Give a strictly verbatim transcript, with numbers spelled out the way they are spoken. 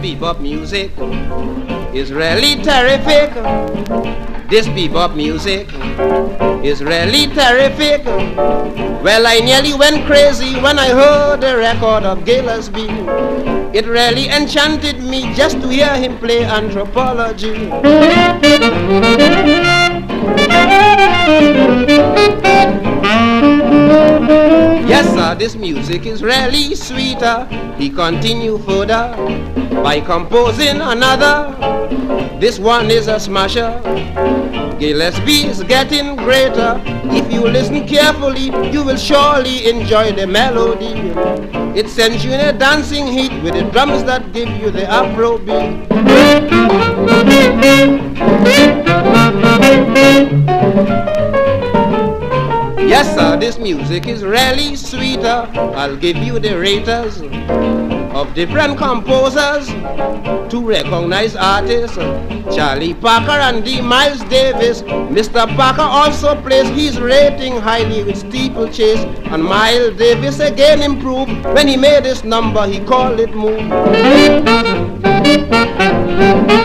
bebop music is really terrific. This bebop music is really terrific. Well, I nearly went crazy when I heard the record of Gillespie. It really enchanted me just to hear him play Anthropology. Yes, sir, this music is really sweeter. He continued further by composing another. This one is a smasher. Gillespie is getting greater. If you listen carefully, you will surely enjoy the melody. It sends you in a dancing heat with the drums that give you the Afro beat. Yes, sir, this music is really sweeter. I'll give you the raters of different composers to recognize artists. Charlie Parker and D. Miles Davis. Mister Parker also plays his rating highly with Steeplechase, and Miles Davis again improved when he made this number, he called it Move.